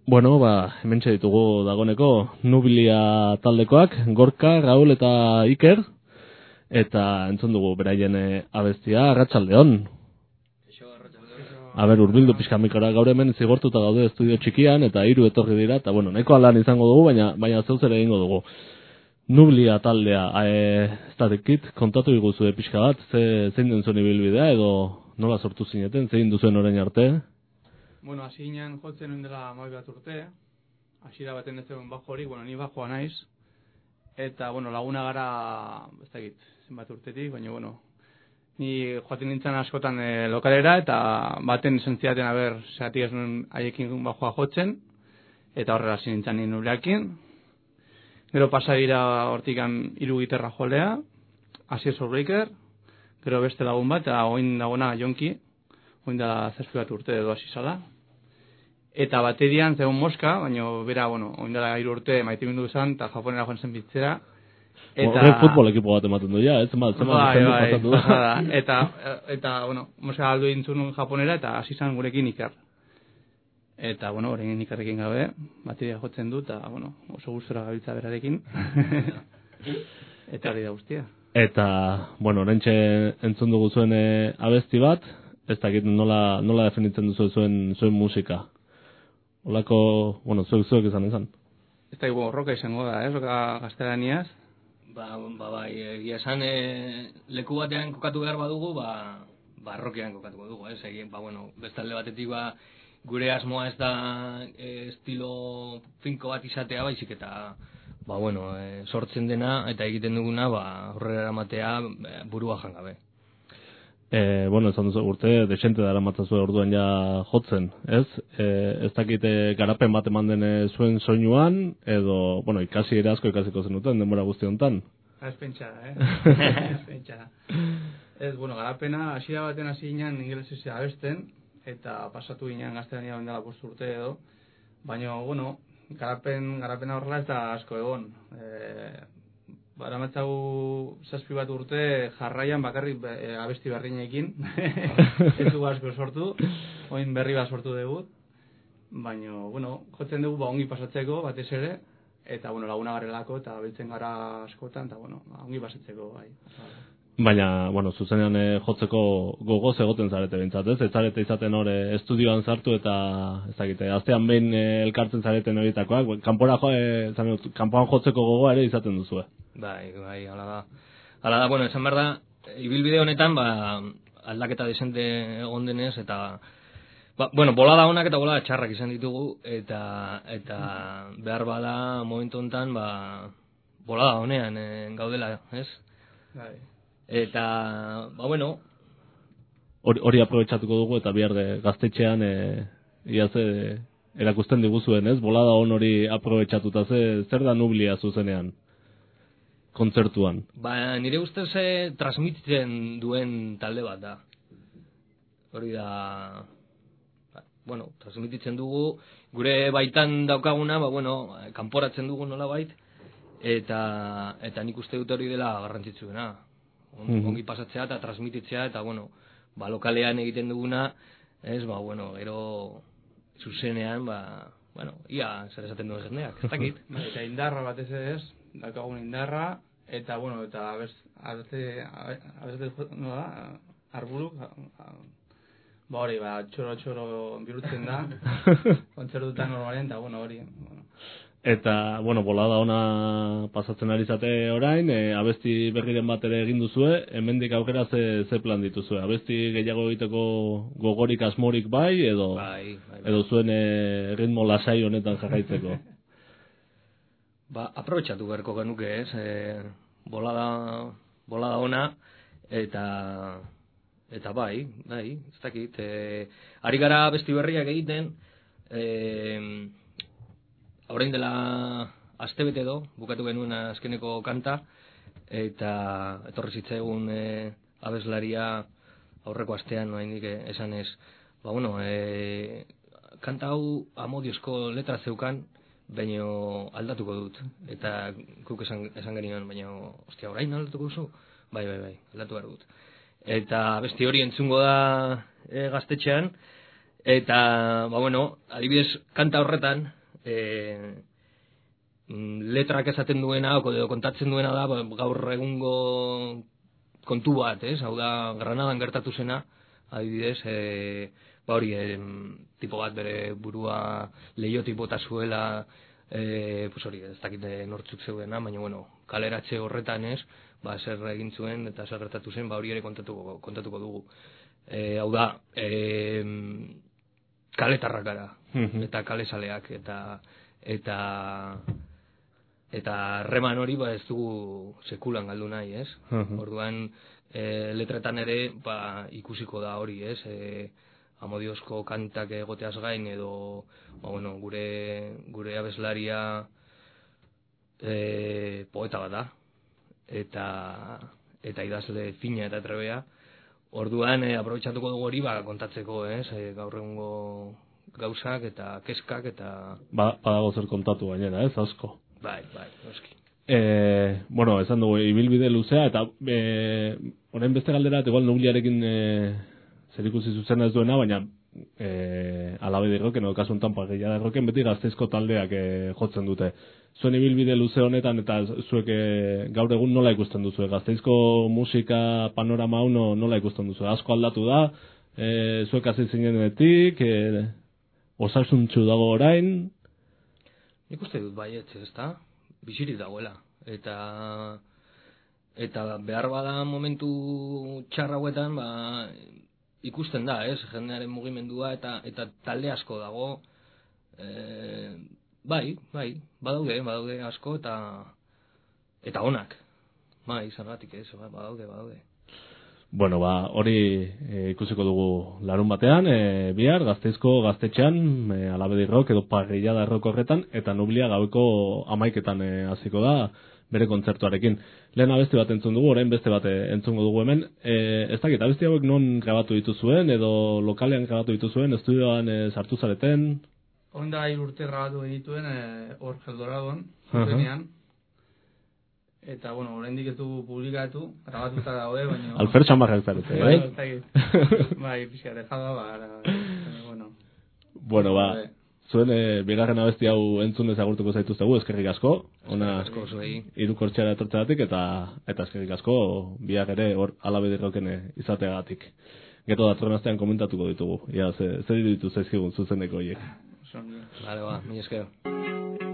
Bueno, hementxe ditugu dagoneko Nublia taldekoak, Gorka, Raul eta Iker, eta entzun dugu beraien abestia, Arratsaldeon. Urbildu pixka mikora, gaur hemen zigortuta gaude estudio txikian, eta 3 etorri dira, eta nahiko lan izango dugu, baina zeu zer egingo dugu. Nublia taldea, ez da dekit, kontatu iguzu pixka bat, zein den zuen ibilbidea, edo nola sortu zineten, zein duzuen orain arte? Hasi ginen jotzen nuen dela 11 urte, hasiera baten ez egon bajo hori, ni bajoa naiz, eta laguna gara, ez dakit, zenbat urtetik, baina ni joaten nintzen askotan lokalera, eta baten esan zidaten, zeratik ez nuen haiekin bajoa jotzen, eta horrela hasi nintzen nien Nubliakin. Gero pasa dira hortikan 3 gitarra jolea, Asier Soulbreaker, gero beste lagun bat, eta oin dagona Jonki, oin da 7 urte edo hasi zala. Eta baterian zegoen Moska, baina bera, oin dela 3 urte maite bindu izan, eta Japonera joan zen bitzera. Horrek futbol ekipo bat ematen du, ja, ez zenbat pasatu du. Eta, Moska galdu dintzun Japonera, eta hasi zan gurekin Iker. Eta, horrein Ikerrekin gabe, bateria jotzen du, eta, oso gustora gabiltza berarekin. Eta hori da guztia. Eta, orentxe entzun dugu zuen abesti bat, ez dakit nola definitzen duzu zuen musika. Olako, zuek izan. Ez da, roka izango da, roka gaztelaniaz. Bai, egia esan leku batean kokatu behar badugu, rokean kokatuko dugu, ez? Bestalde batetik, gure asmoa ez da estilo finko bat izatea, baizik eta, sortzen dena eta egiten duguna, horrela eramatea burua jangabe. Esan duzu urte, desente dara matzazu orduan ja jotzen, ez? Ez dakite garapen bat eman den zuen soinuan, edo, ikasi ere asko ikasiko zenuten, denbora guzti honetan. Ez pentsara, Ez, garapena, hasiera baten hasi ginen ingelesez abesten, eta pasatu ginen gaztelania bendela 5 urte edo, baina, garapena horrela ez da asko egon. Baramatzagu 7 urte jarraian bakarrik abesti berdinekin, ez dugu asko sortu, oin berri bat sortu dugu, baina, jotzen dugu ongi pasatzeko batez ere, eta laguna garelako eta biltzen gara askotan, eta ongi pasatzeko bai. Baina, zuzenean jotzeko gogoz egoten zarete bintzat, ez? Ez zarete izaten hor estudioan sartu eta, ez dakite, astean behin elkartzen zareten horietakoak, kanpoan jotzeko gogoa ere izaten duzue. Bai, hala da. Hala da, esan behar da, ibilbide honetan, aldaketa desente egon denez, eta, bolada honak eta bolada txarrak izan ditugu, eta behar bada, momentu honetan, bolada honean gaudela, ez? Bai. Eta, hori aprobetxatuko dugu eta bihar gaztetxean erakusten diguzuen, ez? Bolada hon hori aprobetxatuta, zer da Nublia zuzenean, kontzertuan? Nire ustez transmititzen duen talde bat da. Hori da, transmititzen dugu, gure baitan daukaguna, kanporatzen dugu nola bait, eta nik uste dut hori dela garrantzitsuena. Ongi pasatzea eta transmititzea, eta, lokalean egiten duguna, ez, gero zuzenean, ia zer esaten duen jendeak, ez dakit. Eta indarra batez ez, daukagun indarra, eta, eta arbuluk, hori, txoro birutzen da, kontzertutan normalen, eta, hori. Eta, bolada ona pasatzen ari zate orain, abesti berriren bat ere egin duzue, hemendik aukera ze plan dituzue? Abesti gehiago egiteko gogorik asmorik bai, edo zuen ritmo lasai honetan jarraitzeko? Aprobetxatu beharko genuke, ez? Bolada ona, eta bai, ez dakit. Ari gara abesti berriak egiten, orain dela astebete edo, bukatu genuen azkeneko kanta, eta etorri zitzaigun abeslaria aurreko astean, oraindik esanez, kanta hau amodiozko letra zeukan, baina aldatuko dut, eta guk esan genion, baina, orain aldatuko duzu? Bai, aldatu behar dut. Eta besti hori entzungo da gaztetxean, Eta, adibidez, kanta horretan, letrak esaten duena, edo kontatzen duena da, gaur egungo kontu bat, hau da, Granadan gertatu zena, adibidez, tipo bat bere burua leihotik bota zuela, ez dakit nortzuk zeudena, baina, kaleratze horretan zer egin zuen eta zer gertatu zen, hori ere kontatuko dugu. Hau da, kaletarrak gara, eta kalesaleak, eta harreman hori ez dugu sekulan galdu nahi, ez? Orduan, letretan ere ikusiko da hori, ez? Amodiozko kantak egoteaz gain, edo gure abeslaria poeta bat da, eta idazle fina eta trebea. Orduan, aprobetxatuko dugu hori kontatzeko, gaur egungo gauzak eta keskak eta... Badago zer kontatu gainera, ez, asko. Bai, noski. Esan dugu, ibilbide luzea, eta orain beste galdera, igual Nubliarekin zer ikusi zuzena ez duena, baina Alabedi Rocken, edo kasu honetan Parrillada Rocken, beti Gasteizko taldeak jotzen dute. Zuen ibilbide luze honetan, eta zuek gaur egun nola ikusten duzu? Gasteizko musika panorama hau nola ikusten duzu? Asko aldatu da, zuek hasi zinenetik, osasuntsu dago orain? Nik uste dut baietz, ezta? Bizirik dagoela. Eta behar bada momentu txar hauetan, ikusten da, jendearen mugimendua eta talde asko dago. Bai, badaude asko eta onak. Bai, zergatik badaude. Hori ikusiko dugu larun batean, bihar, Gasteizko gaztetxean, Alabedi Rock edo Parrillada Rock horretan, eta Nublia gaueko 11etan hasiko da bere kontzertuarekin. Lehen abesti bat entzun dugu, orain beste bat entzungo dugu hemen. Ez dakit, abesti hauek non grabatu dituzuen, edo lokalean grabatu dituzuen, estudioan sartu zareten? Onda 3 urte grabatu genituen, hor Geldoradon, zutenean. Eta, oraindik ez dugu publikatu, grabatuta daude, baina... Alfer txamarrak zarete, Bai, pixka, dejada, zuen bigarren abesti hau entzun ezagurtuko zaituztegu, eskerrik asko. Ona hirukortxeara etortzeagatik eta eskerrik asko biak ere hor Alabedi Rocken izateagatik. Gero datorren astean komentatuko ditugu. Zer ditu zaizkigun zuzeneko horiek. Vale, mi esker.